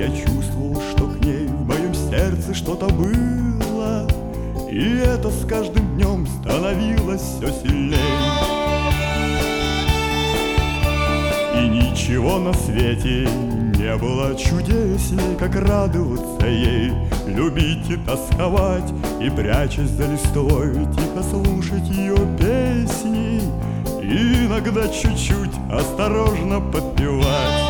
Я чувствовал, что к ней в моем сердце что-то было, и это с каждым днем становилось все сильней. И ничего на свете не было чудесней, как радоваться ей, любить и тосковать, и, прячась за листвой, тихо слушать ее песни, и иногда чуть-чуть осторожно подпевать.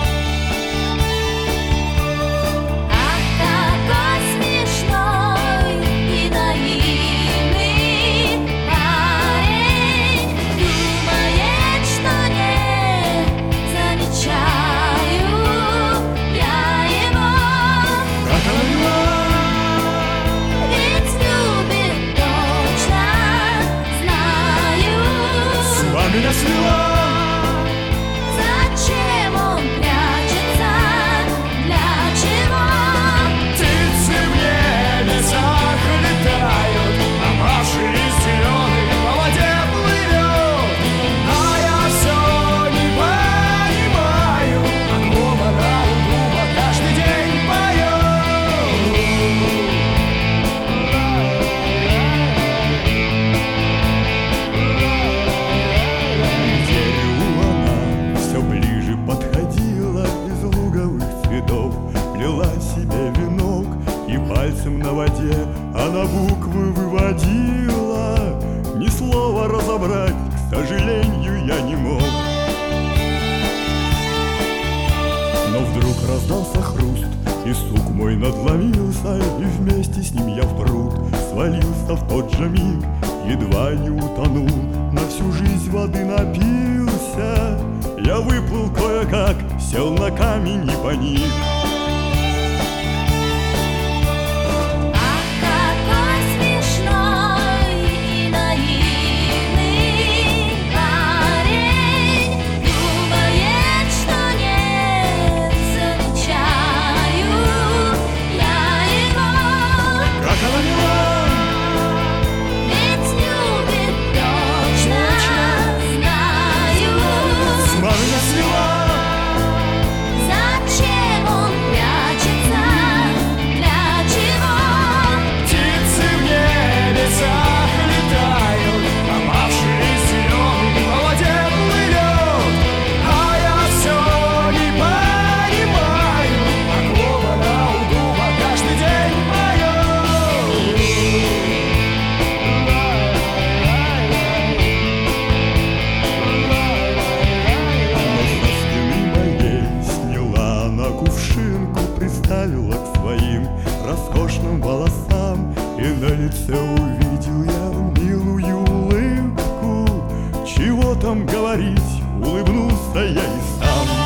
Меня свела. Зачем он прячется? Для чего? Птицы в небесах летают, а Маши зеленый по воде плывет. А я все не понимаю, о ком она у дуба каждый день поет. Плела себе венок, и пальцем на воде она буквы выводила. Ни слова разобрать, к сожалению, я не мог. Но вдруг раздался хруст, и сук мой надломился, и вместе с ним я в пруд свалился в тот же миг, едва не утонул, на всю жизнь воды напился. Я выплыл кое-как, сел на камень и паник. Приставила к своим роскошным волосам, и на лице увидел я милую улыбку. Чего там говорить, улыбнулся я и сам.